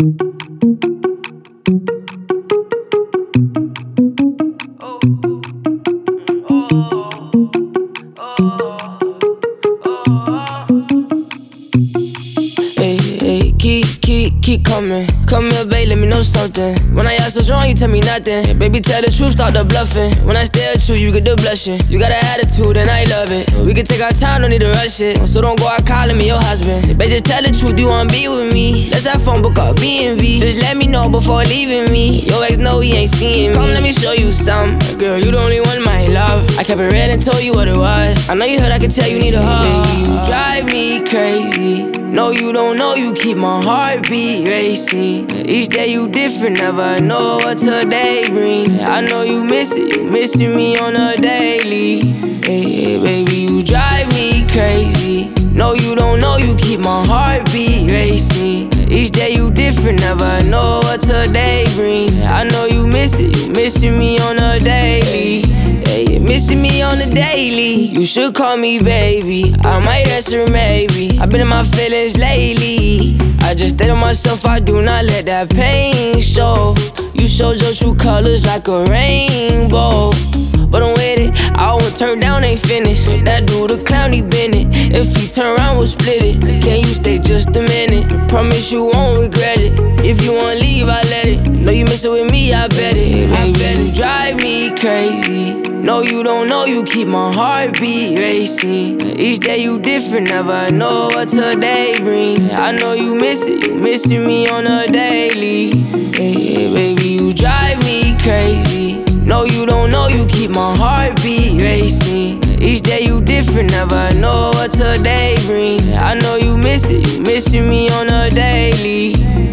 Keep coming. Come here, babe, let me know something. When I ask what's wrong, you tell me nothing. Baby, tell the truth, start the bluffing. When I stare at you, you get the blushing. You got an attitude and I love it. We can take our time, don't need to rush it. So don't go out calling me your husband. Babe, just tell the truth, you wanna be with me. Let's have fun, book up B&B. Just let me know before leaving me. Your ex know he ain't seeing me. Come, let me show you some. Girl, you the only one my love. I kept it real and told you what it was. I know you heard, I could tell you need a hug. Baby, you drive me crazy. No, you don't know, you keep my heartbeat racing. Each day you different, never know what today bring. I know you miss it, you missing me on a daily. Hey, baby, you drive me crazy. No, you don't know, you keep my heartbeat racing. Each day you different, never know what today bring. I know you miss it, you missing me on a daily. Hey, you're missing me on the daily. You should call me baby, I might answer maybe. I've been in my feelings lately. I just stay to myself, I do not let that pain show. You showed your true colors like a rainbow. But I'm with it, I won't turn down, ain't finished. That dude a clown, he been it. If he turn around, we'll split it. Can you stay just a minute? Promise you won't regret it. If you wanna leave, I let it. Know you messing with me, I bet it. Baby, you drive me crazy. No, you don't know, you keep my heartbeat racing. Each day you different, never know what today bring. I know you miss it, you missing me on a daily. Hey, baby, you drive me crazy. No, you don't know, you keep my heartbeat racing. Each day you different, never know what today bring. I know you miss it, you missing me on a daily.